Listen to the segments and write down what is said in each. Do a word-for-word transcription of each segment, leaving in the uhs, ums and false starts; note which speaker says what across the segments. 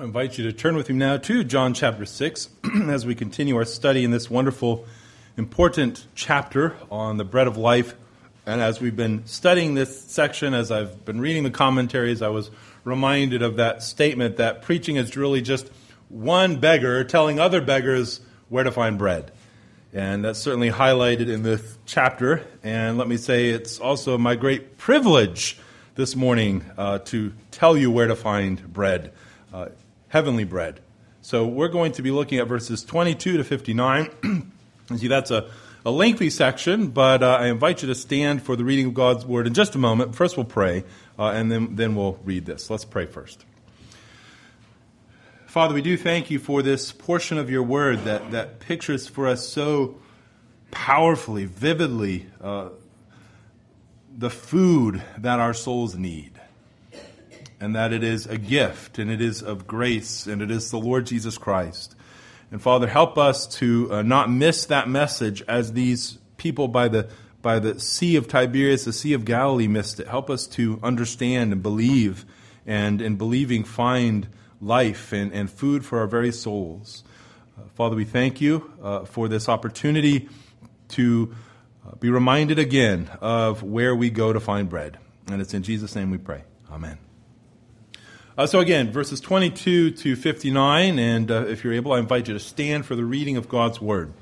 Speaker 1: I invite you to turn with me now to John chapter six as we continue our study in this wonderful, important chapter on the bread of life. And as we've been studying this section, as I've been reading the commentaries, I was reminded of that statement that preaching is really just one beggar telling other beggars where to find bread. And that's certainly highlighted in this chapter. And let me say it's also my great privilege this morning uh, to tell you where to find bread. Uh, heavenly bread. So we're going to be looking at verses twenty-two to fifty-nine. You see, that's a, a lengthy section, but uh, I invite you to stand for the reading of God's Word in just a moment. First we'll pray, uh, and then, then we'll read this. Let's pray first. Father, we do thank you for this portion of your Word that, that pictures for us so powerfully, vividly, uh, the food that our souls need. And that it is a gift, and it is of grace, and it is the Lord Jesus Christ. And Father, help us to uh, not miss that message as these people by the by the Sea of Tiberias, the Sea of Galilee, missed it. Help us to understand and believe, and in believing find life and, and food for our very souls. Uh, Father, we thank you uh, for this opportunity to uh, be reminded again of where we go to find bread. And it's in Jesus' name we pray. Amen. Uh, so again, verses twenty-two to fifty-nine, and uh, if you're able, I invite you to stand for the reading of God's Word.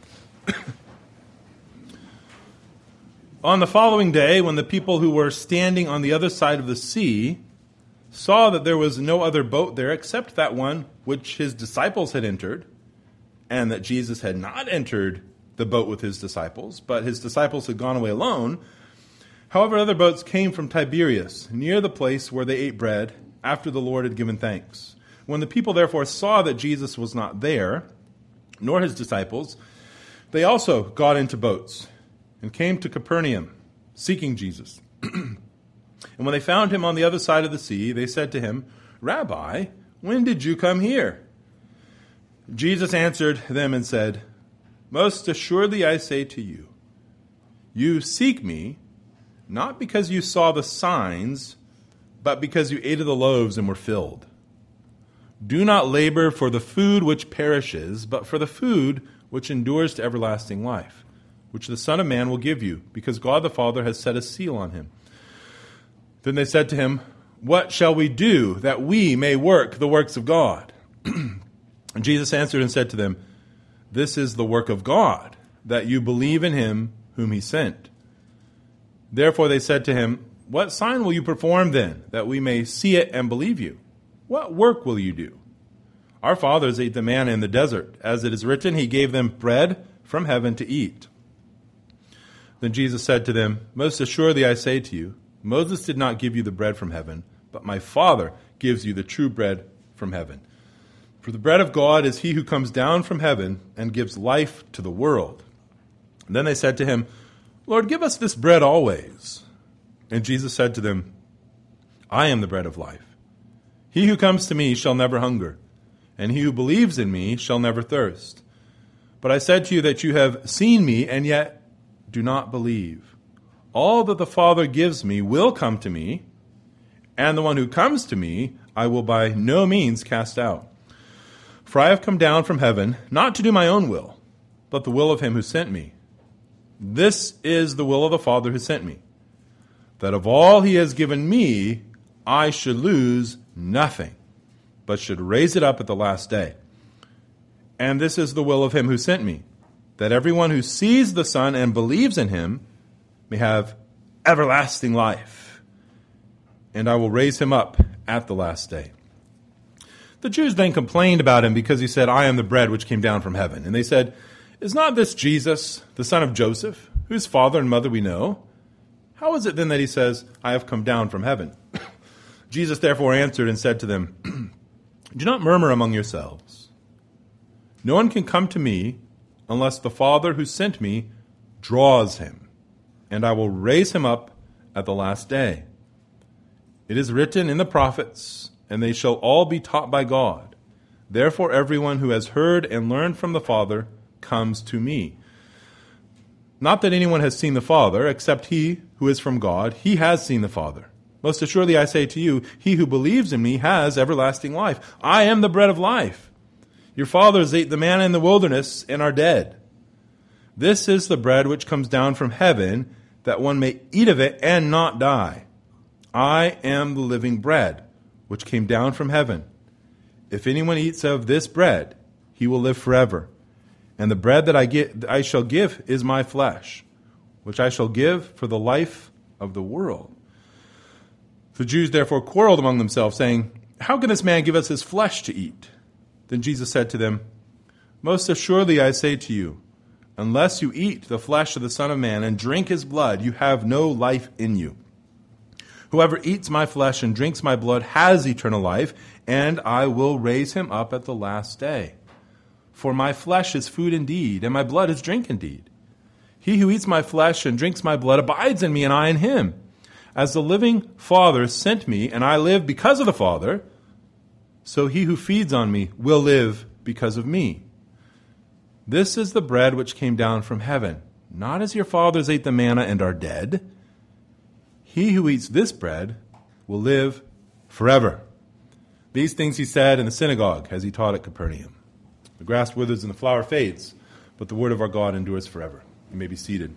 Speaker 1: On the following day, when the people who were standing on the other side of the sea saw that there was no other boat there except that one which his disciples had entered, and that Jesus had not entered the boat with his disciples, but his disciples had gone away alone, however, other boats came from Tiberias, near the place where they ate bread, after the Lord had given thanks. When the people therefore saw that Jesus was not there, nor his disciples, they also got into boats and came to Capernaum, seeking Jesus. And when they found him on the other side of the sea, they said to him, Rabbi, when did you come here? Jesus answered them and said, Most assuredly I say to you, you seek me, not because you saw the signs, but because you ate of the loaves and were filled. Do not labor for the food which perishes, but for the food which endures to everlasting life, which the Son of Man will give you, because God the Father has set a seal on him. Then they said to him, What shall we do that we may work the works of God? And Jesus answered and said to them, This is the work of God, that you believe in him whom he sent. Therefore they said to him, What sign will you perform then, that we may see it and believe you? What work will you do? Our fathers ate the manna in the desert. As it is written, he gave them bread from heaven to eat. Then Jesus said to them, Most assuredly I say to you, Moses did not give you the bread from heaven, but my Father gives you the true bread from heaven. For the bread of God is he who comes down from heaven and gives life to the world. And then they said to him, Lord, give us this bread always. And Jesus said to them, I am the bread of life. He who comes to me shall never hunger, and he who believes in me shall never thirst. But I said to you that you have seen me, and yet do not believe. All that the Father gives me will come to me, and the one who comes to me I will by no means cast out. For I have come down from heaven, not to do my own will, but the will of him who sent me. This is the will of the Father who sent me, that of all he has given me, I should lose nothing, but should raise it up at the last day. And this is the will of him who sent me, that everyone who sees the Son and believes in him may have everlasting life, and I will raise him up at the last day. The Jews then complained about him because he said, I am the bread which came down from heaven. And they said, Is not this Jesus, the son of Joseph, whose father and mother we know? How is it then that he says, I have come down from heaven? Jesus therefore answered and said to them, Do not murmur among yourselves. No one can come to me unless the Father who sent me draws him, and I will raise him up at the last day. It is written in the prophets, and they shall all be taught by God. Therefore everyone who has heard and learned from the Father comes to me. Not that anyone has seen the Father, except he who is from God. He has seen the Father. Most assuredly I say to you, he who believes in me has everlasting life. I am the bread of life. Your fathers ate the manna in the wilderness and are dead. This is the bread which comes down from heaven, that one may eat of it and not die. I am the living bread, which came down from heaven. If anyone eats of this bread, he will live forever. And the bread that I get, I shall give is my flesh, which I shall give for the life of the world. The Jews therefore quarreled among themselves, saying, How can this man give us his flesh to eat? Then Jesus said to them, Most assuredly I say to you, unless you eat the flesh of the Son of Man and drink his blood, you have no life in you. Whoever eats my flesh and drinks my blood has eternal life, and I will raise him up at the last day. For my flesh is food indeed, and my blood is drink indeed. He who eats my flesh and drinks my blood abides in me, and I in him. As the living Father sent me, and I live because of the Father, so he who feeds on me will live because of me. This is the bread which came down from heaven, not as your fathers ate the manna and are dead. He who eats this bread will live forever. These things he said in the synagogue as he taught at Capernaum. The grass withers and the flower fades, but the word of our God endures forever. You may be seated.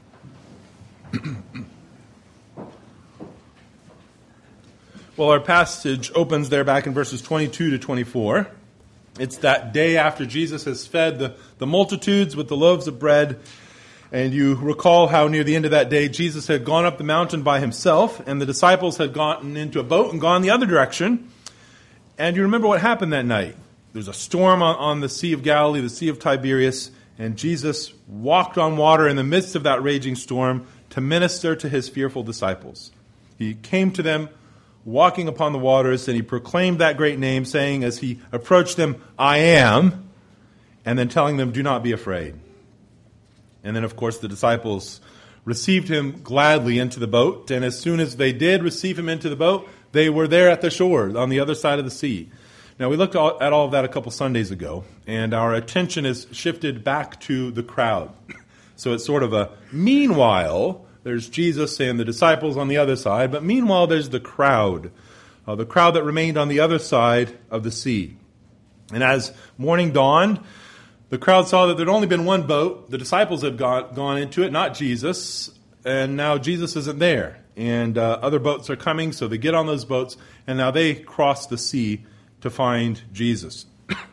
Speaker 1: Well, our passage opens there back in verses twenty-two to twenty-four. It's that day after Jesus has fed the, the multitudes with the loaves of bread. And you recall how near the end of that day, Jesus had gone up the mountain by himself, and the disciples had gotten into a boat and gone the other direction. And you remember what happened that night. There's a storm on, on the Sea of Galilee, the Sea of Tiberias, and Jesus walked on water in the midst of that raging storm to minister to his fearful disciples. He came to them walking upon the waters, and he proclaimed that great name, saying as he approached them, I am, and then telling them, do not be afraid. And then, of course, the disciples received him gladly into the boat, and as soon as they did receive him into the boat, they were there at the shore on the other side of the sea. Now, we looked at all of that a couple Sundays ago, and our attention is shifted back to the crowd. So it's sort of a meanwhile. There's Jesus and the disciples on the other side, but meanwhile there's the crowd, uh, the crowd that remained on the other side of the sea. And as morning dawned, the crowd saw that there'd only been one boat. The disciples had got, gone into it, not Jesus, and now Jesus isn't there. And uh, other boats are coming, so they get on those boats, and now they cross the sea to find Jesus.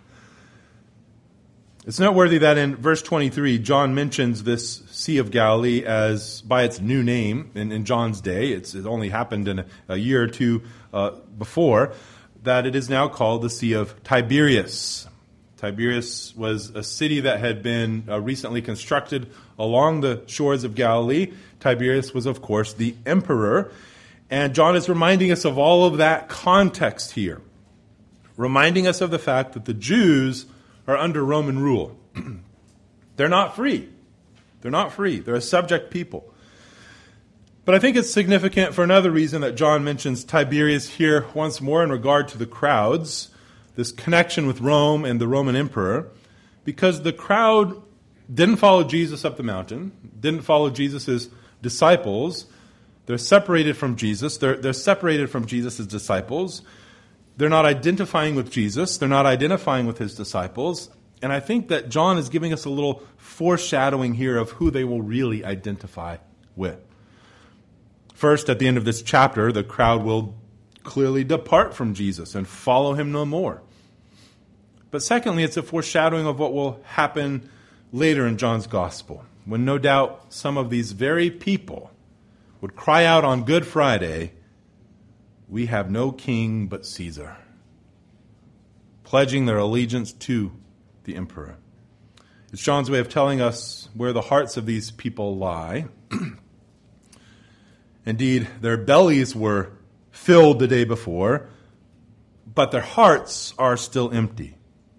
Speaker 1: It's noteworthy that in verse twenty-three, John mentions this Sea of Galilee as by its new name in, in John's day. It's, it only happened in a, a year or two uh, before, that it is now called the Sea of Tiberias. Tiberias was a city that had been uh, recently constructed along the shores of Galilee. Tiberias was, of course, the emperor. And John is reminding us of all of that context here, reminding us of the fact that the Jews are under Roman rule. They're not free. They're not free. They're a subject people. But I think it's significant for another reason that John mentions Tiberias here once more in regard to the crowds, this connection with Rome and the Roman emperor, because the crowd didn't follow Jesus up the mountain, didn't follow Jesus' disciples. They're separated from Jesus. They're, they're separated from Jesus' disciples. They're not identifying with Jesus. They're not identifying with his disciples. And I think that John is giving us a little foreshadowing here of who they will really identify with. First, at the end of this chapter, the crowd will clearly depart from Jesus and follow him no more. But secondly, it's a foreshadowing of what will happen later in John's gospel, when no doubt some of these very people would cry out on Good Friday, "We have no king but Caesar," pledging their allegiance to the emperor. It's John's way of telling us where the hearts of these people lie. Indeed, their bellies were filled the day before, but their hearts are still empty.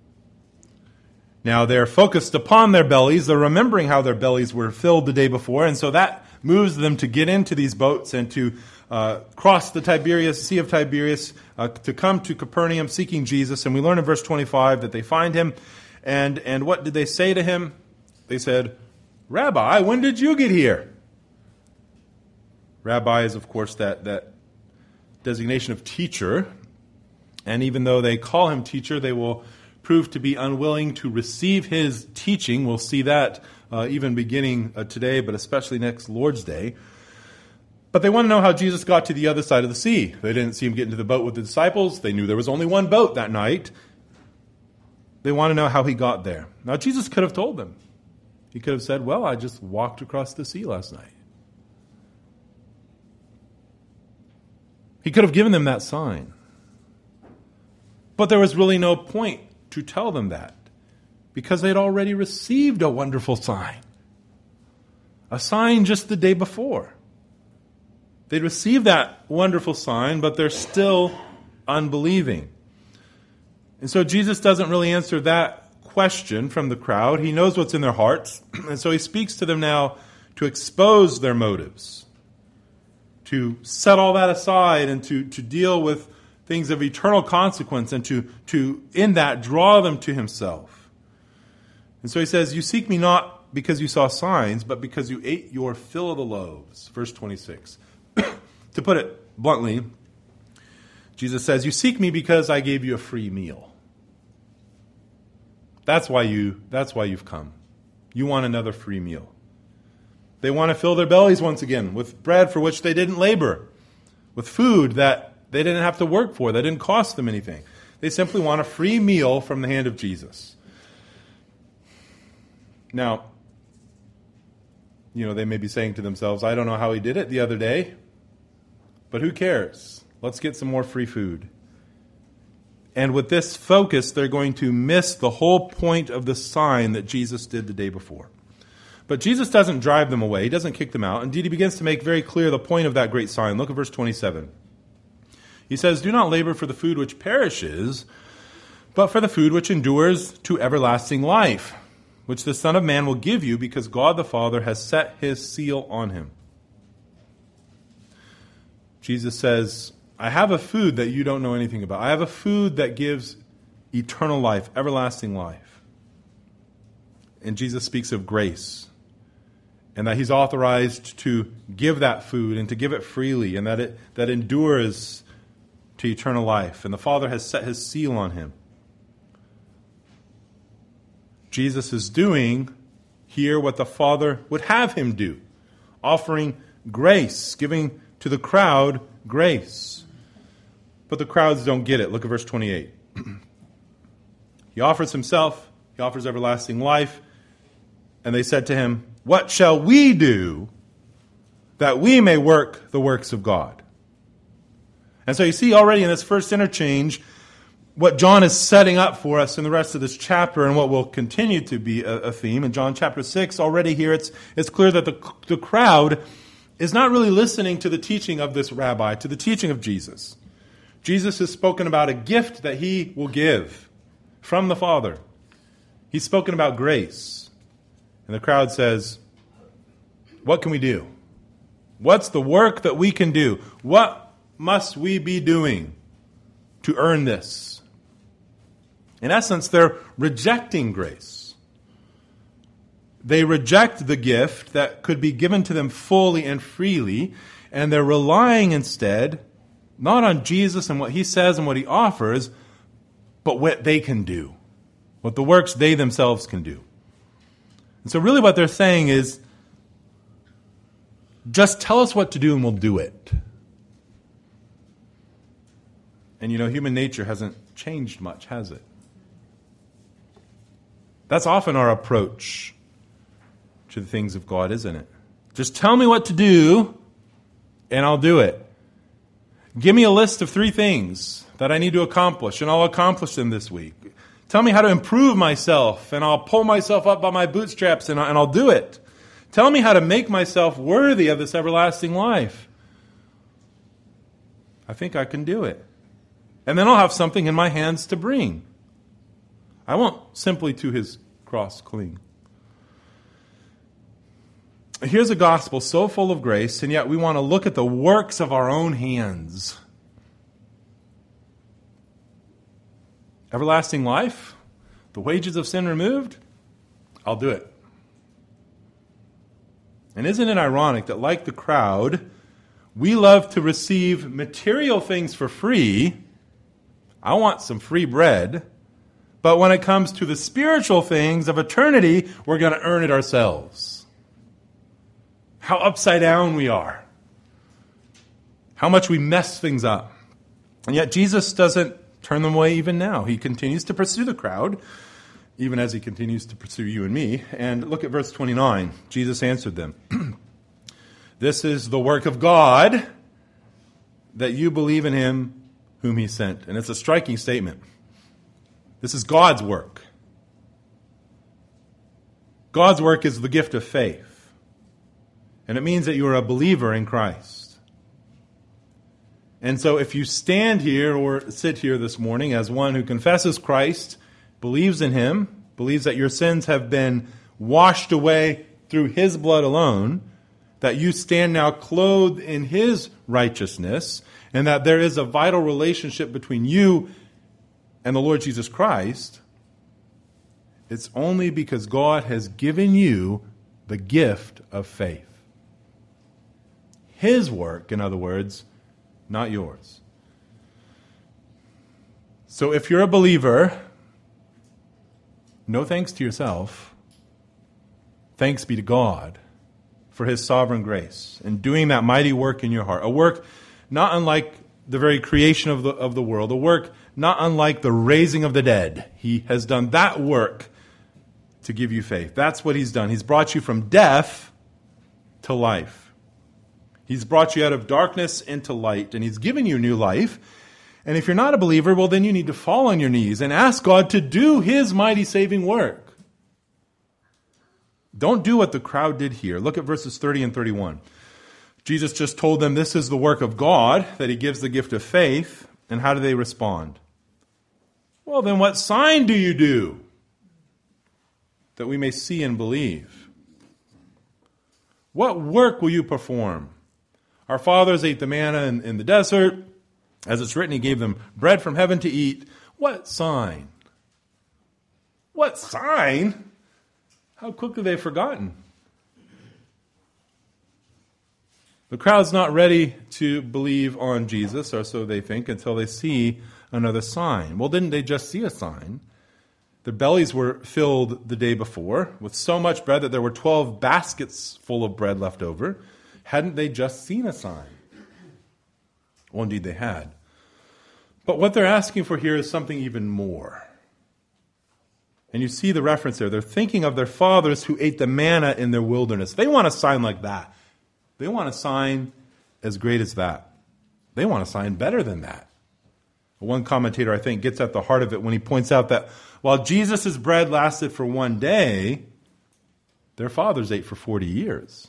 Speaker 1: Now, they're focused upon their bellies. They're remembering how their bellies were filled the day before, and so that moves them to get into these boats and to uh, cross the Tiberias, Sea of Tiberias, uh, to come to Capernaum seeking Jesus. And we learn in verse twenty-five that they find him. And, and what did they say to him? They said, "Rabbi, when did you get here?" Rabbi is, of course, that, that designation of teacher. And even though they call him teacher, they will prove to be unwilling to receive his teaching. We'll see that uh, even beginning uh, today, but especially next Lord's Day. But they want to know how Jesus got to the other side of the sea. They didn't see him get into the boat with the disciples. They knew there was only one boat that night. They want to know how he got there. Now, Jesus could have told them. He could have said, well, I just walked across the sea last night. He could have given them that sign. But there was really no point to tell them that, because they'd already received a wonderful sign. A sign just the day before. They'd received that wonderful sign, but they're still unbelieving. And so Jesus doesn't really answer that question from the crowd. He knows what's in their hearts, and so he speaks to them now to expose their motives, to set all that aside and to, to deal with things of eternal consequence, and to, to, in that, draw them to himself. And so he says, you seek me not because you saw signs, but because you ate your fill of the loaves. Verse twenty-six. To put it bluntly, Jesus says, you seek me because I gave you a free meal. That's why you, that's why you've come. You want another free meal. They want to fill their bellies once again with bread for which they didn't labor, with food that they didn't have to work for, that didn't cost them anything. They simply want a free meal from the hand of Jesus. Now, you know, they may be saying to themselves, I don't know how he did it the other day, but who cares? Let's get some more free food. And with this focus, they're going to miss the whole point of the sign that Jesus did the day before. But Jesus doesn't drive them away. He doesn't kick them out. Indeed, he begins to make very clear the point of that great sign. Look at verse twenty-seven. He says, do not labor for the food which perishes, but for the food which endures to everlasting life, which the Son of Man will give you, because God the Father has set his seal on him. Jesus says, I have a food that you don't know anything about. I have a food that gives eternal life, everlasting life. And Jesus speaks of grace, and that he's authorized to give that food and to give it freely, and that it that endures to eternal life. And the Father has set his seal on him. Jesus is doing here what the Father would have him do, offering grace, giving to the crowd grace. But the crowds don't get it. Look at verse twenty-eight. He offers himself, he offers everlasting life, and they said to him, what shall we do that we may work the works of God? And so you see already in this first interchange what John is setting up for us in the rest of this chapter, and what will continue to be a, a theme. In John chapter six, already here it's, it's clear that the, the crowd is not really listening to the teaching of this rabbi, to the teaching of Jesus. Jesus has spoken about a gift that he will give from the Father. He's spoken about grace. And the crowd says, what can we do? What's the work that we can do? What must we be doing to earn this? In essence, they're rejecting grace. They reject the gift that could be given to them fully and freely, and they're relying instead not on Jesus and what he says and what he offers, but what they can do, what the works they themselves can do. And so really what they're saying is, just tell us what to do and we'll do it. And you know, human nature hasn't changed much, has it? That's often our approach to the things of God, isn't it? Just tell me what to do, and I'll do it. Give me a list of three things that I need to accomplish, and I'll accomplish them this week. Tell me how to improve myself, and I'll pull myself up by my bootstraps, and I'll do it. Tell me how to make myself worthy of this everlasting life. I think I can do it. And then I'll have something in my hands to bring. I won't simply to his cross cling. Here's a gospel so full of grace, and yet we want to look at the works of our own hands. Everlasting life, the wages of sin removed, I'll do it. And isn't it ironic that, like the crowd, We love to receive material things for free. I want some free bread. But when it comes to the spiritual things of eternity, we're going to earn it ourselves. How upside down we are. How much we mess things up. And yet Jesus doesn't turn them away even now. He continues to pursue the crowd, even as he continues to pursue you and me. And look at verse twenty-nine. Jesus answered them. This is the work of God, that you believe in him whom he sent. And it's a striking statement. This is God's work. God's work is the gift of faith. And it means that you are a believer in Christ. And so if you stand here or sit here this morning as one who confesses Christ, believes in him, believes that your sins have been washed away through his blood alone, that you stand now clothed in his righteousness, and that there is a vital relationship between you and the Lord Jesus Christ, it's only because God has given you the gift of faith. His work, in other words, not yours. So if you're a believer, no thanks to yourself. Thanks be to God for his sovereign grace and doing that mighty work in your heart. A work not unlike the very creation of the, of the world. A work not unlike the raising of the dead. He has done that work to give you faith. That's what he's done. He's brought you from death to life. He's brought you out of darkness into light, and he's given you new life. And if you're not a believer, well, then you need to fall on your knees and ask God to do his mighty saving work. Don't do what the crowd did here. Look at verses thirty and thirty-one. Jesus just told them this is the work of God, that he gives the gift of faith. And how do they respond? Well, then what sign do you do that we may see and believe? What work will you perform? Our fathers ate the manna in, in the desert. As it's written, he gave them bread from heaven to eat. What sign? What sign? How quickly they've forgotten. The crowd's not ready to believe on Jesus, or so they think, until they see another sign. Well, didn't they just see a sign? Their bellies were filled the day before with so much bread that there were twelve baskets full of bread left over. Hadn't they just seen a sign? Well, indeed they had. But what they're asking for here is something even more. And you see the reference there. They're thinking of their fathers who ate the manna in their wilderness. They want a sign like that. They want a sign as great as that. They want a sign better than that. One commentator, I think, gets at the heart of it when he points out that while Jesus' bread lasted for one day, their fathers ate for forty years.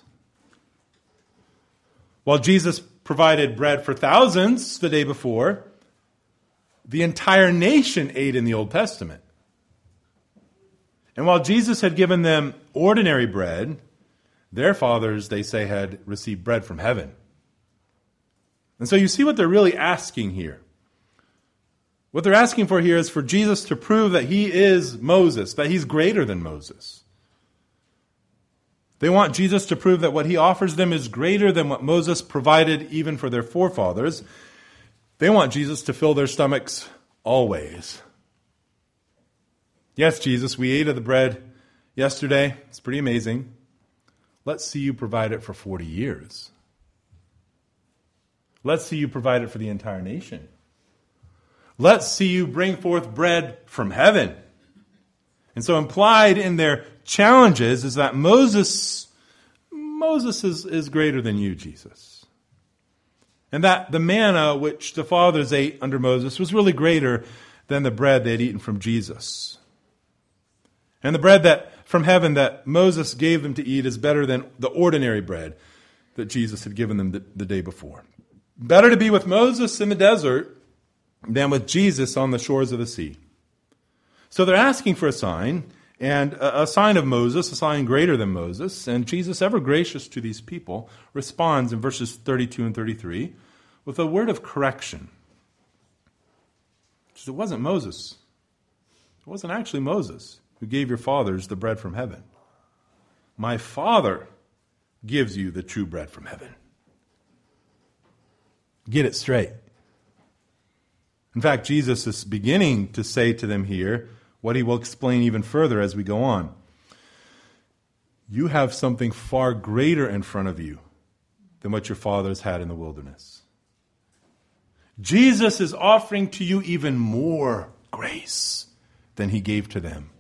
Speaker 1: While Jesus provided bread for thousands the day before, the entire nation ate in the Old Testament. And while Jesus had given them ordinary bread, their fathers, they say, had received bread from heaven. And so you see what they're really asking here. What they're asking for here is for Jesus to prove that he is Moses, that he's greater than Moses. They want Jesus to prove that what he offers them is greater than what Moses provided even for their forefathers. They want Jesus to fill their stomachs always. Yes, Jesus, we ate of the bread yesterday. It's pretty amazing. Let's see you provide it for forty years. Let's see you provide it for the entire nation. Let's see you bring forth bread from heaven. And so implied in their challenges is that Moses, Moses is, is greater than you, Jesus. And that the manna which the fathers ate under Moses was really greater than the bread they had eaten from Jesus. And the bread that from heaven that Moses gave them to eat is better than the ordinary bread that Jesus had given them the, the day before. Better to be with Moses in the desert than with Jesus on the shores of the sea. So they're asking for a sign, and a, a sign of Moses, a sign greater than Moses. And Jesus, ever gracious to these people, responds in verses thirty-two and thirty-three with a word of correction. It wasn't Moses. It wasn't actually Moses who gave your fathers the bread from heaven. My Father gives you the true bread from heaven. Get it straight. In fact, Jesus is beginning to say to them here what he will explain even further as we go on. You have something far greater in front of you than what your fathers had in the wilderness. Jesus is offering to you even more grace than he gave to them.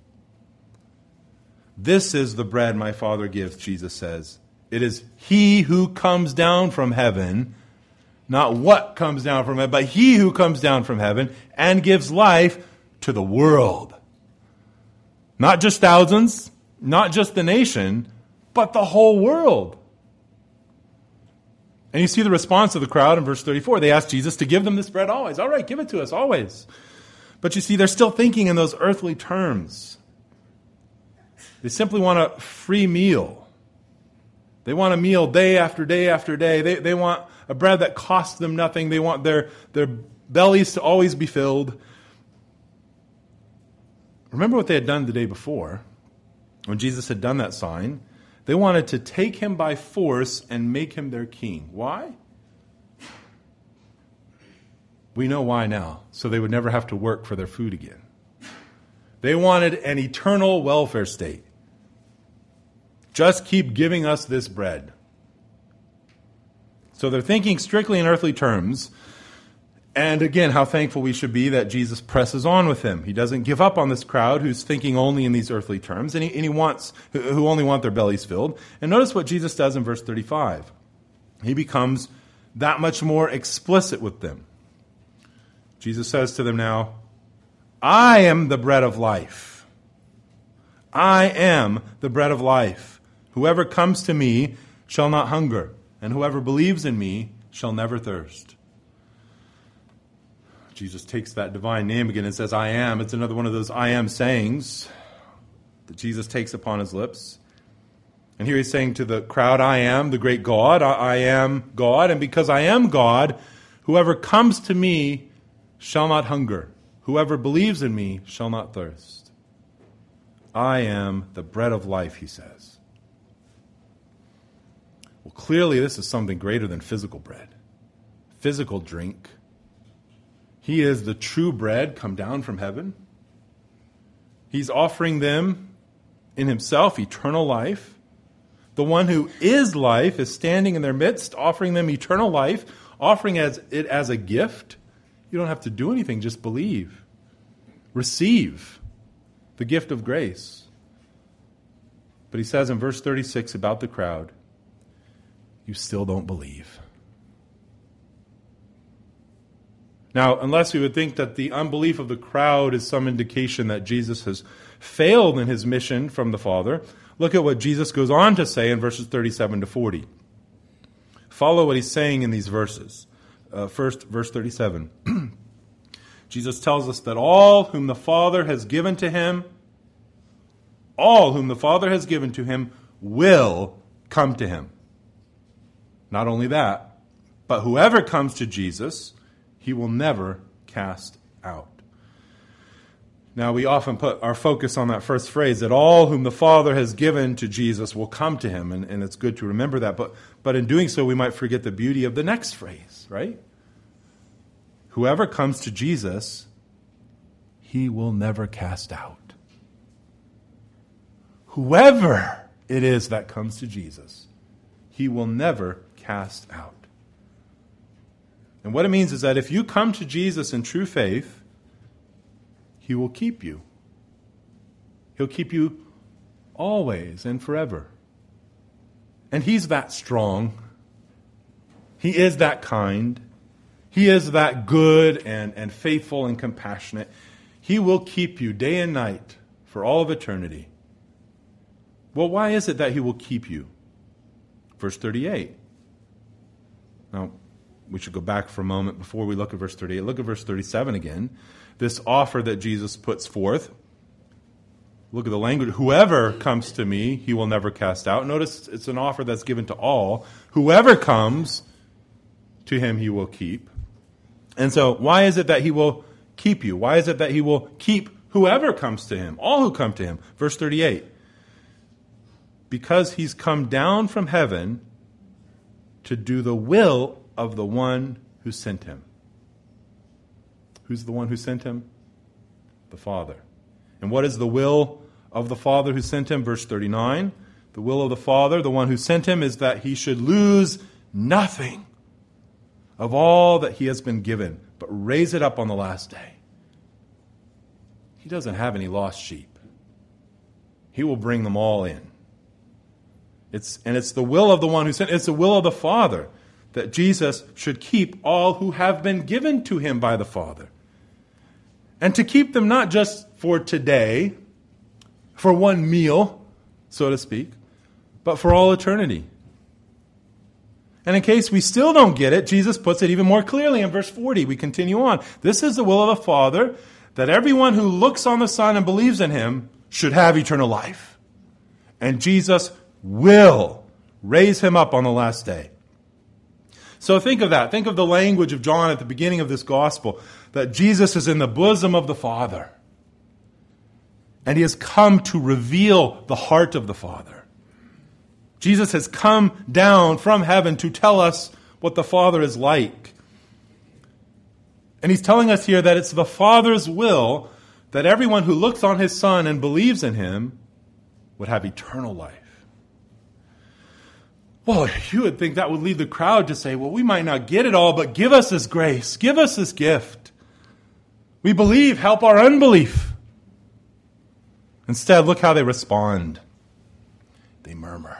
Speaker 1: This is the bread my Father gives, Jesus says. It is he who comes down from heaven, not what comes down from heaven, but he who comes down from heaven and gives life to the world. Not just thousands, not just the nation, but the whole world. And you see the response of the crowd in verse thirty-four. They asked Jesus to give them this bread always. All right, give it to us always. But you see, they're still thinking in those earthly terms. They simply want a free meal. They want a meal day after day after day. They, they want a bread that costs them nothing. They want their, their bellies to always be filled. Remember what they had done the day before when Jesus had done that sign. They wanted to take him by force and make him their king. Why? We know why now. So they would never have to work for their food again. They wanted an eternal welfare state. Just keep giving us this bread. So they're thinking strictly in earthly terms. And again, how thankful we should be that Jesus presses on with them. He doesn't give up on this crowd who's thinking only in these earthly terms, and he, and he wants, who only want their bellies filled. And notice what Jesus does in verse thirty-five. He becomes that much more explicit with them. Jesus says to them now, I am the bread of life. I am the bread of life. Whoever comes to me shall not hunger, and whoever believes in me shall never thirst. Jesus takes that divine name again and says, I am. It's another one of those I am sayings that Jesus takes upon his lips. And here he's saying to the crowd, I am the great God. I, I am God. And because I am God, whoever comes to me shall not hunger. Whoever believes in me shall not thirst. I am the bread of life, he says. Well, clearly this is something greater than physical bread, physical drink. He is the true bread come down from heaven. He's offering them in himself eternal life. The one who is life is standing in their midst, offering them eternal life, offering as, it as a gift. You don't have to do anything, just believe. Receive the gift of grace. But he says in verse thirty-six about the crowd, you still don't believe. Now, unless we would think that the unbelief of the crowd is some indication that Jesus has failed in his mission from the Father, look at what Jesus goes on to say in verses thirty-seven to forty. Follow what he's saying in these verses. Uh, first, verse thirty-seven. Jesus tells us that all whom the Father has given to him, all whom the Father has given to him will come to him. Not only that, but whoever comes to Jesus, he will never cast out. Now, we often put our focus on that first phrase, that all whom the Father has given to Jesus will come to him, and, and it's good to remember that. But, but in doing so, we might forget the beauty of the next phrase, right? Whoever comes to Jesus, he will never cast out. Whoever it is that comes to Jesus, he will never cast out. And what it means is that if you come to Jesus in true faith, he will keep you. He'll keep you always and forever. And he's that strong. He is that kind. He is that good and, and faithful and compassionate. He will keep you day and night for all of eternity. Well, why is it that he will keep you? Verse thirty-eight. Now, we should go back for a moment before we look at verse thirty-eight. Look at verse thirty-seven again. This offer that Jesus puts forth. Look at the language. Whoever comes to me, he will never cast out. Notice it's an offer that's given to all. Whoever comes to him, he will keep. And so, why is it that he will keep you? Why is it that he will keep whoever comes to him? All who come to him. Verse thirty-eight. Because he's come down from heaven to do the will of the one who sent him. Who's the one who sent him? The Father. And what is the will of the Father who sent him? Verse thirty-nine. The will of the Father, the one who sent him, is that he should lose nothing of all that he has been given, but raise it up on the last day. He doesn't have any lost sheep. He will bring them all in. It's, and it's the will of the one who sent, it's the will of the Father that Jesus should keep all who have been given to him by the Father. And to keep them not just for today, for one meal, so to speak, but for all eternity. And in case we still don't get it, Jesus puts it even more clearly in verse forty. We continue on. This is the will of the Father, that everyone who looks on the Son and believes in him should have eternal life. And Jesus will raise him up on the last day. So think of that. Think of the language of John at the beginning of this gospel, that Jesus is in the bosom of the Father. And he has come to reveal the heart of the Father. Jesus has come down from heaven to tell us what the Father is like. And he's telling us here that it's the Father's will that everyone who looks on his Son and believes in him would have eternal life. Well, you would think that would lead the crowd to say, well, we might not get it all, but give us this grace. Give us this gift. We believe, help our unbelief. Instead, look how they respond. They murmur.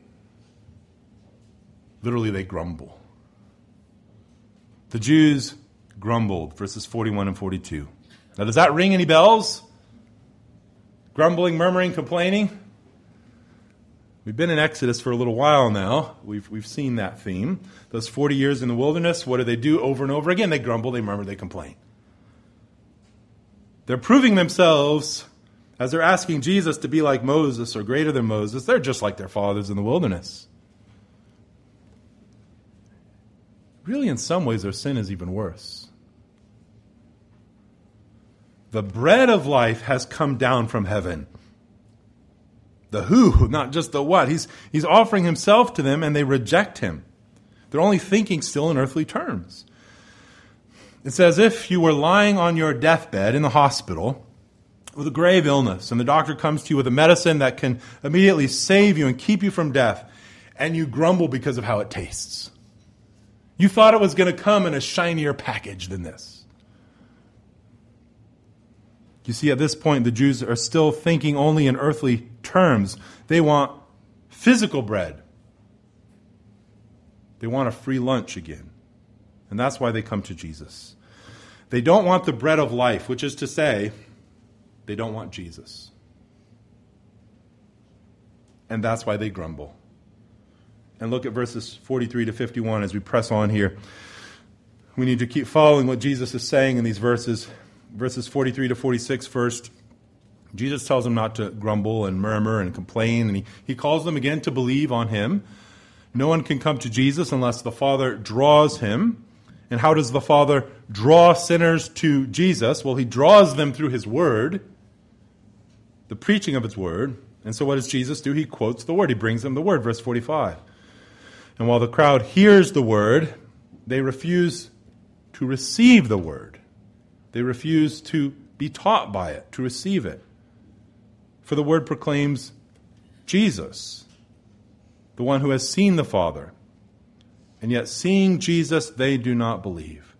Speaker 1: Literally, they grumble. The Jews grumbled, verses forty-one and forty-two. Now, does that ring any bells? Grumbling, murmuring, complaining? We've been in Exodus for a little while now. We've, we've seen that theme. Those forty years in the wilderness, what do they do over and over again? They grumble, they murmur, they complain. They're proving themselves, as they're asking Jesus to be like Moses or greater than Moses, they're just like their fathers in the wilderness. Really, in some ways, their sin is even worse. The bread of life has come down from heaven. The who, not just the what. He's, he's offering himself to them and they reject him. They're only thinking still in earthly terms. It's as if you were lying on your deathbed in the hospital with a grave illness and the doctor comes to you with a medicine that can immediately save you and keep you from death, and you grumble because of how it tastes. You thought it was going to come in a shinier package than this. You see, at this point, the Jews are still thinking only in earthly terms. They want physical bread. They want a free lunch again. And that's why they come to Jesus. They don't want the bread of life, which is to say, they don't want Jesus. And that's why they grumble. And look at verses forty-three to fifty-one as we press on here. We need to keep following what Jesus is saying in these verses. Verses forty-three to forty-six first. Jesus tells them not to grumble and murmur and complain, and he, he calls them again to believe on him. No one can come to Jesus unless the Father draws him. And how does the Father draw sinners to Jesus? Well, he draws them through his word, the preaching of his word. And so what does Jesus do? He quotes the word. He brings them the word, verse forty-five. And while the crowd hears the word, they refuse to receive the word. They refuse to be taught by it, to receive it. For the word proclaims Jesus, the one who has seen the Father. And yet, seeing Jesus, they do not believe.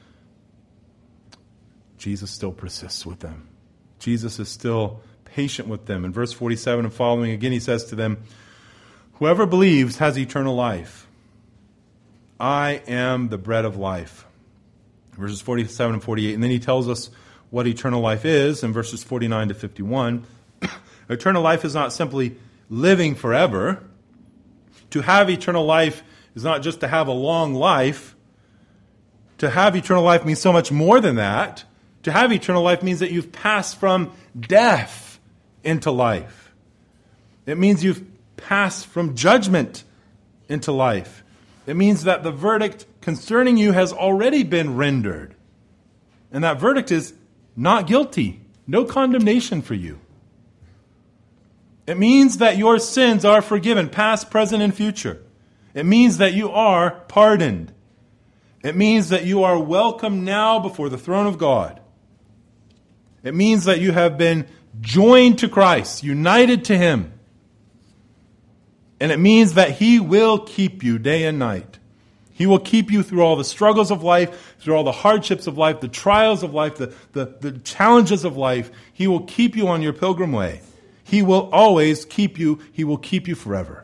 Speaker 1: Jesus still persists with them. Jesus is still patient with them. In verse forty-seven and following, again he says to them, whoever believes has eternal life. I am the bread of life. Verses forty-seven and forty-eight. And then he tells us what eternal life is in verses forty-nine to fifty-one. Eternal life is not simply living forever. To have eternal life is not just to have a long life. To have eternal life means so much more than that. To have eternal life means that you've passed from death into life. It means you've passed from judgment into life. It means that the verdict concerning you has already been rendered. And that verdict is not guilty, no condemnation for you. It means that your sins are forgiven, past, present, and future. It means that you are pardoned. It means that you are welcome now before the throne of God. It means that you have been joined to Christ, united to Him. And it means that He will keep you day and night. He will keep you through all the struggles of life, through all the hardships of life, the trials of life, the, the, the challenges of life. He will keep you on your pilgrim way. He will always keep you. He will keep you forever.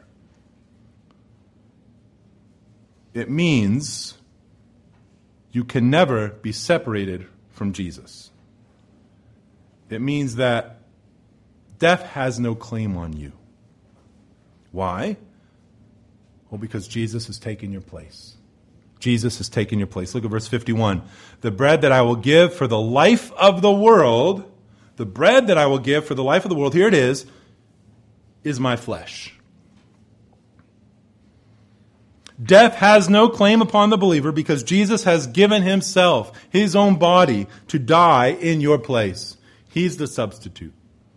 Speaker 1: It means you can never be separated from Jesus. It means that death has no claim on you. Why? Well, because Jesus has taken your place. Jesus has taken your place. Look at verse fifty-one. The bread that I will give for the life of the world, the bread that I will give for the life of the world, here it is, is my flesh. Death has no claim upon the believer because Jesus has given Himself, His own body, to die in your place. He's the substitute.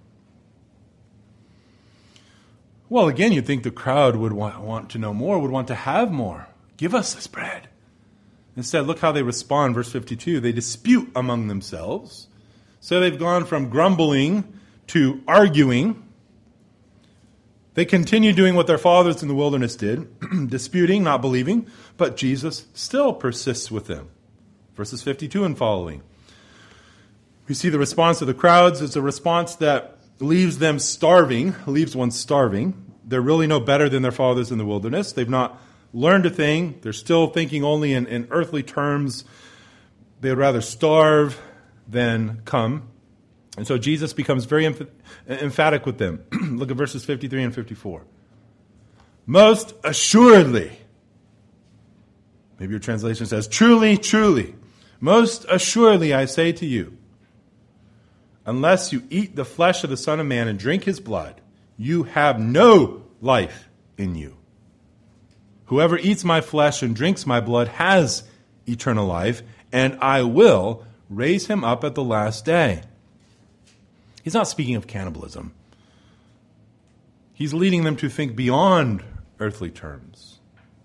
Speaker 1: Well, again, you'd think the crowd would want, want to know more, would want to have more. Give us this bread. Instead, look how they respond, verse fifty-two. They dispute among themselves. So they've gone from grumbling to arguing. They continue doing what their fathers in the wilderness did, disputing, not believing, but Jesus still persists with them. Verses fifty-two and following. We see the response of the crowds. It's a response that leaves them starving, leaves one starving. They're really no better than their fathers in the wilderness. They've not learned a thing. They're still thinking only in, in earthly terms. They would rather starve than come. And so Jesus becomes very emph- emphatic with them. Look at verses fifty-three and fifty-four. Most assuredly, maybe your translation says, truly, truly, most assuredly I say to you, unless you eat the flesh of the Son of Man and drink His blood, you have no life in you. Whoever eats my flesh and drinks my blood has eternal life, and I will raise him up at the last day. He's not speaking of cannibalism. He's leading them to think beyond earthly terms.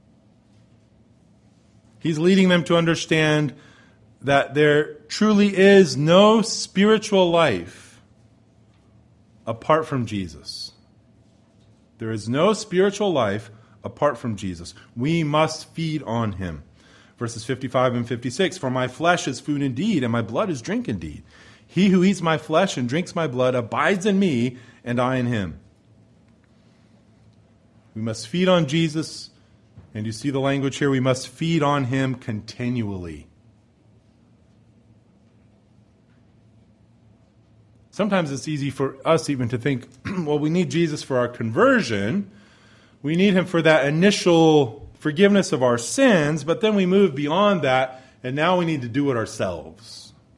Speaker 1: He's leading them to understand that there truly is no spiritual life apart from Jesus. There is no spiritual life apart from Jesus. We must feed on Him. Verses fifty-five and fifty-six, for my flesh is food indeed, and my blood is drink indeed. He who eats my flesh and drinks my blood abides in me, and I in him. We must feed on Jesus, and you see the language here, we must feed on Him continually. Sometimes it's easy for us even to think, well, we need Jesus for our conversion. We need Him for that initial forgiveness of our sins, but then we move beyond that, and now we need to do it ourselves.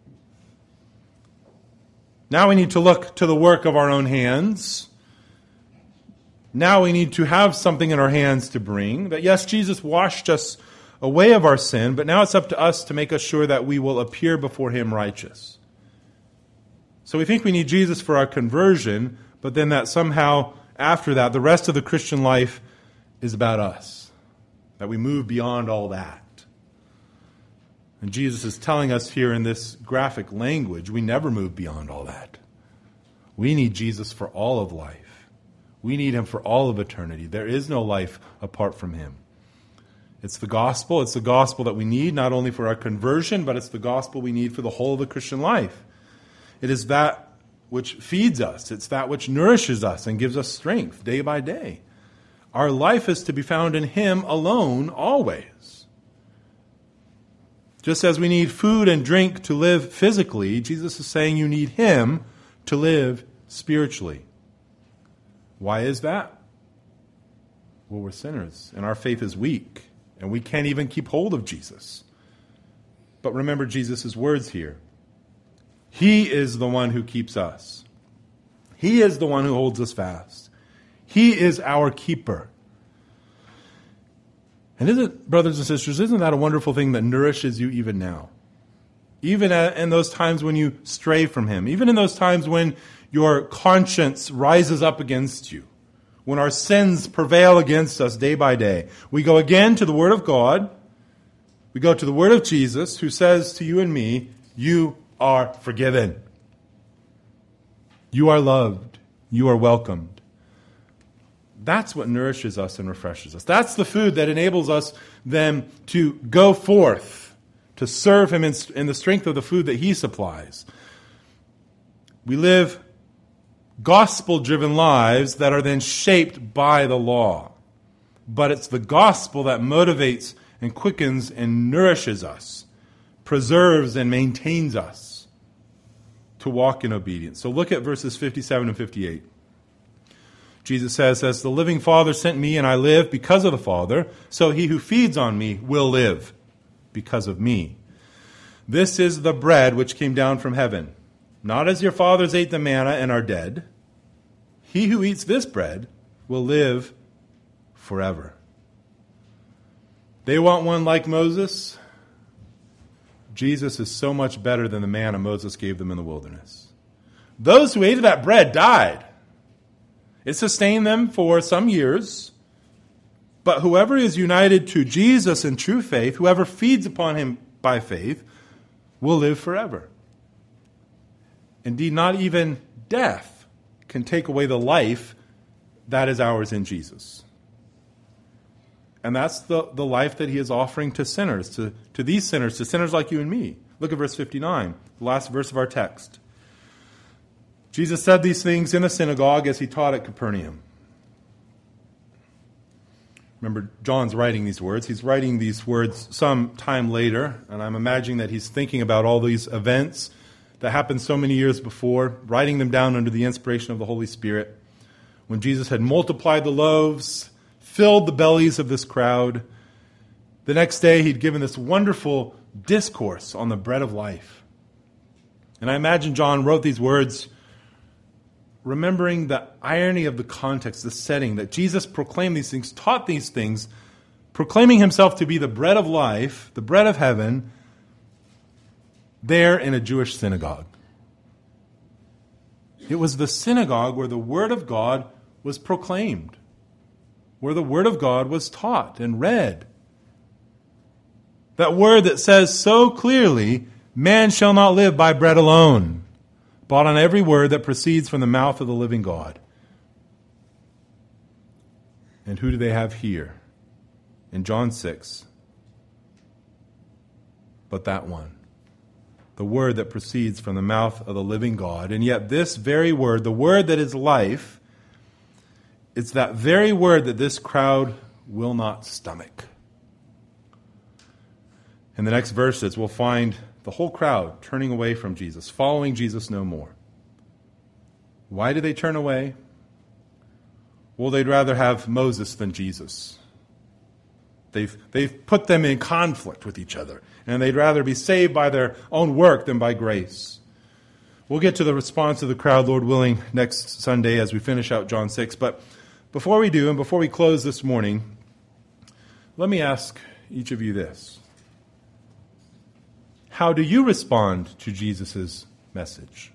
Speaker 1: Now we need to look to the work of our own hands. Now we need to have something in our hands to bring. That yes, Jesus washed us away of our sin, but now it's up to us to make us sure that we will appear before Him righteous. So we think we need Jesus for our conversion, but then that somehow after that, the rest of the Christian life is about us. That we move beyond all that. And Jesus is telling us here in this graphic language, we never move beyond all that. We need Jesus for all of life. We need Him for all of eternity. There is no life apart from Him. It's the gospel. It's the gospel that we need not only for our conversion, but it's the gospel we need for the whole of the Christian life. It is that which feeds us. It's that which nourishes us and gives us strength day by day. Our life is to be found in Him alone always. Just as we need food and drink to live physically, Jesus is saying you need Him to live spiritually. Why is that? Well, we're sinners, and our faith is weak, and we can't even keep hold of Jesus. But remember Jesus' words here. He is the one who keeps us. He is the one who holds us fast. He is our keeper. And isn't, brothers and sisters, isn't that a wonderful thing that nourishes you even now? Even in those times when you stray from Him. Even in those times when your conscience rises up against you. When our sins prevail against us day by day. We go again to the Word of God. We go to the word of Jesus, who says to you and me, you are forgiven. You are loved. You are welcomed. That's what nourishes us and refreshes us. That's the food that enables us then to go forth, to serve him in, in the strength of the food that he supplies. We live gospel-driven lives that are then shaped by the law. But it's the gospel that motivates and quickens and nourishes us, preserves and maintains us to walk in obedience. So look at verses fifty-seven and fifty-eight. Jesus says, as the living Father sent me and I live because of the Father, so he who feeds on me will live because of me. This is the bread which came down from heaven, not as your fathers ate the manna and are dead. He who eats this bread will live forever. They want one like Moses. Jesus is so much better than the manna Moses gave them in the wilderness. Those who ate of that bread died. It sustained them for some years. But whoever is united to Jesus in true faith, whoever feeds upon him by faith, will live forever. Indeed, not even death can take away the life that is ours in Jesus. And that's the, the life that he is offering to sinners, to, to these sinners, to sinners like you and me. Look at verse fifty-nine, the last verse of our text. Jesus said these things in the synagogue as he taught at Capernaum. Remember, John's writing these words. He's writing these words some time later, and I'm imagining that he's thinking about all these events that happened so many years before, writing them down under the inspiration of the Holy Spirit. When Jesus had multiplied the loaves, filled the bellies of this crowd. The next day, he'd given this wonderful discourse on the bread of life. And I imagine John wrote these words remembering the irony of the context, the setting, that Jesus proclaimed these things, taught these things, proclaiming himself to be the bread of life, the bread of heaven, there in a Jewish synagogue. It was the synagogue where the word of God was proclaimed, where the word of God was taught and read. That word that says so clearly, man shall not live by bread alone, but on every word that proceeds from the mouth of the living God. And who do they have here? In John six. But that one. The word that proceeds from the mouth of the living God. And yet this very word, the word that is life, it's that very word that this crowd will not stomach. In the next verses, we'll find the whole crowd turning away from Jesus, following Jesus no more. Why do they turn away? Well, they'd rather have Moses than Jesus. They've, they've put them in conflict with each other, and they'd rather be saved by their own work than by grace. We'll get to the response of the crowd, Lord willing, next Sunday as we finish out John six. But before we do, and before we close this morning, let me ask each of you this. How do you respond to Jesus' message?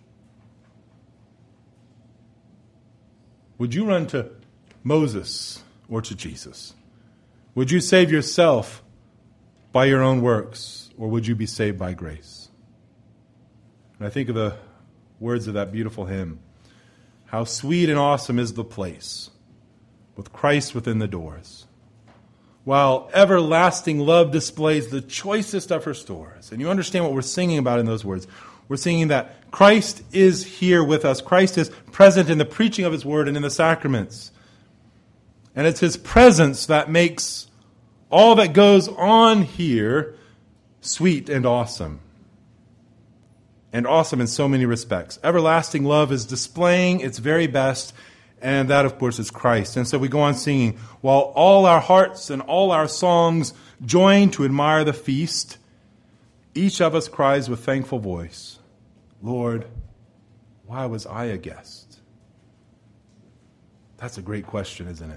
Speaker 1: Would you run to Moses or to Jesus? Would you save yourself by your own works, or would you be saved by grace? And I think of the words of that beautiful hymn. How sweet and awesome is the place, with Christ within the doors, while everlasting love displays the choicest of her stores. And you understand what we're singing about in those words. We're singing that Christ is here with us. Christ is present in the preaching of his word and in the sacraments. And it's his presence that makes all that goes on here sweet and awesome. And awesome in so many respects. Everlasting love is displaying its very best. And that, of course, is Christ. And so we go on singing, while all our hearts and all our songs join to admire the feast, each of us cries with thankful voice, Lord, why was I a guest? That's a great question, isn't it?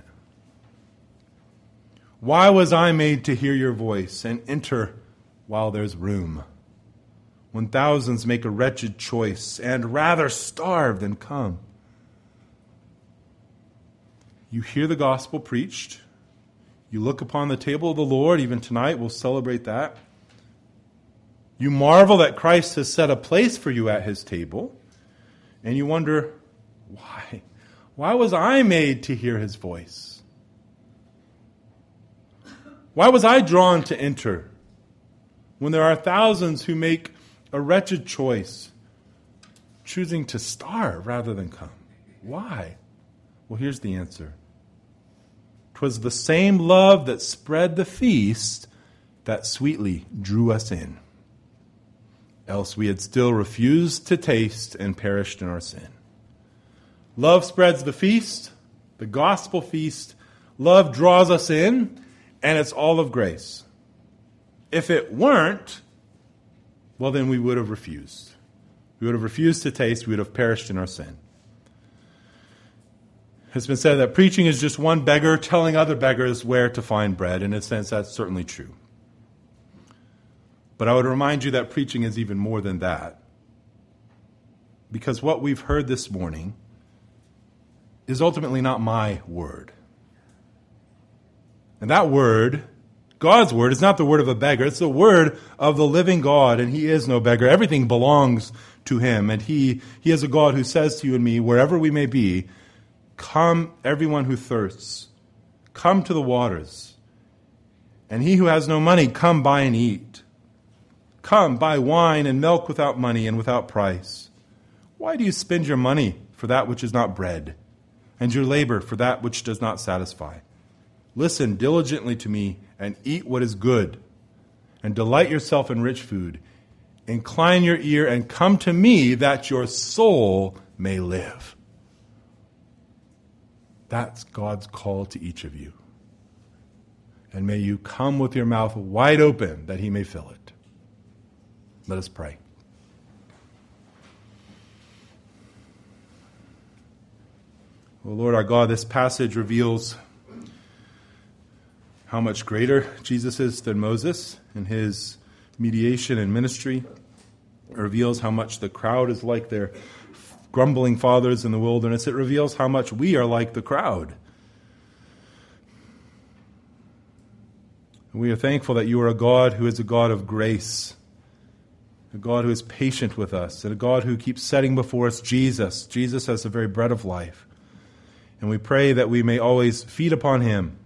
Speaker 1: Why was I made to hear your voice and enter while there's room, when thousands make a wretched choice and rather starve than come? You hear the gospel preached. You look upon the table of the Lord. Even tonight we'll celebrate that. You marvel that Christ has set a place for you at his table, and you wonder, why? Why was I made to hear his voice? Why was I drawn to enter when there are thousands who make a wretched choice, choosing to starve rather than come? Why? Well, here's the answer. 'Twas the same love that spread the feast that sweetly drew us in. Else we had still refused to taste and perished in our sin. Love spreads the feast, the gospel feast. Love draws us in, and it's all of grace. If it weren't, well, then we would have refused. We would have refused to taste. We would have perished in our sin. It's been said that preaching is just one beggar telling other beggars where to find bread. In a sense, that's certainly true. But I would remind you that preaching is even more than that. Because what we've heard this morning is ultimately not my word. And that word, God's word, is not the word of a beggar. It's the word of the living God, and he is no beggar. Everything belongs to him, and he, he is a God who says to you and me, wherever we may be, come, everyone who thirsts, come to the waters. And he who has no money, come buy and eat. Come, buy wine and milk without money and without price. Why do you spend your money for that which is not bread, and your labor for that which does not satisfy? Listen diligently to me and eat what is good, and delight yourself in rich food. Incline your ear and come to me that your soul may live. That's God's call to each of you. And may you come with your mouth wide open that he may fill it. Let us pray. Oh Lord our God, this passage reveals how much greater Jesus is than Moses in his mediation and ministry. It reveals how much the crowd is like their grumbling fathers in the wilderness. It reveals how much we are like the crowd. And we are thankful that you are a God who is a God of grace, a God who is patient with us, and a God who keeps setting before us Jesus, Jesus as the very bread of life. And we pray that we may always feed upon him,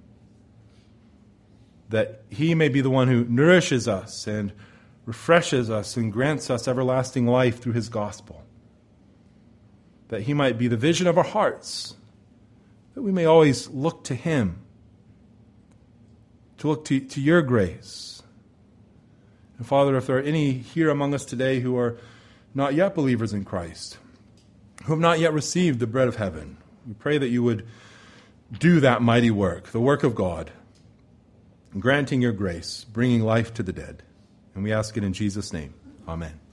Speaker 1: that he may be the one who nourishes us and refreshes us and grants us everlasting life through his gospel. That he might be the vision of our hearts, that we may always look to him, to look to, to your grace. And Father, if there are any here among us today who are not yet believers in Christ, who have not yet received the bread of heaven, we pray that you would do that mighty work, the work of God, granting your grace, bringing life to the dead. And we ask it in Jesus' name. Amen.